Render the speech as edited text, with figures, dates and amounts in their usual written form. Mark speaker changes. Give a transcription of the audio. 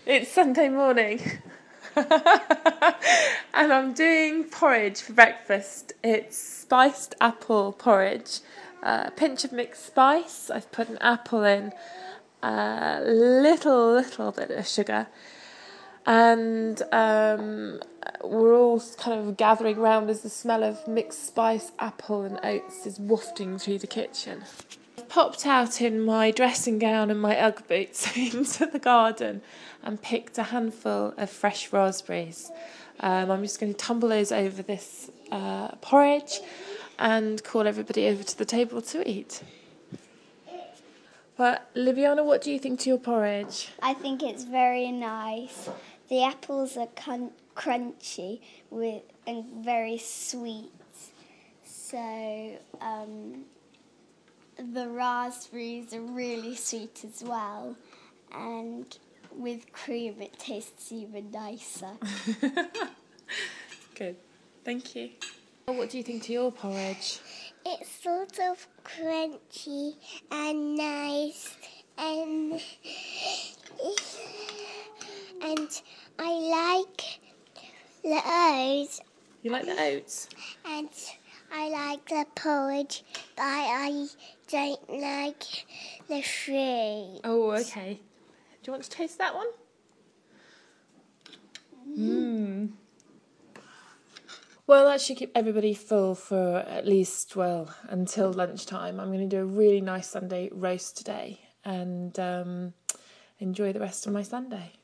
Speaker 1: It's Sunday morning and I'm doing porridge for breakfast. It's spiced apple porridge, a pinch of mixed spice. I've put an apple in, a little bit of sugar, and we're all kind of gathering round as the smell of mixed spice, apple and oats is wafting through the kitchen. Popped out in my dressing gown and my Ugg boots into the garden and picked a handful of fresh raspberries. I'm just going to tumble those over this porridge and call everybody over to the table to eat. But Liviana, what do you think to your porridge?
Speaker 2: I think it's very nice. The apples are crunchy and very sweet. So the raspberries are really sweet as well, and with cream it tastes even nicer.
Speaker 1: Good, thank you. What do you think to your porridge?
Speaker 2: It's sort of crunchy and nice, and I like the oats.
Speaker 1: You like the oats?
Speaker 2: And I like the porridge, but I don't like the fruit.
Speaker 1: Oh, okay. Do you want to taste that one? Well, that should keep everybody full for at least, until lunchtime. I'm going to do a really nice Sunday roast today and enjoy the rest of my Sunday.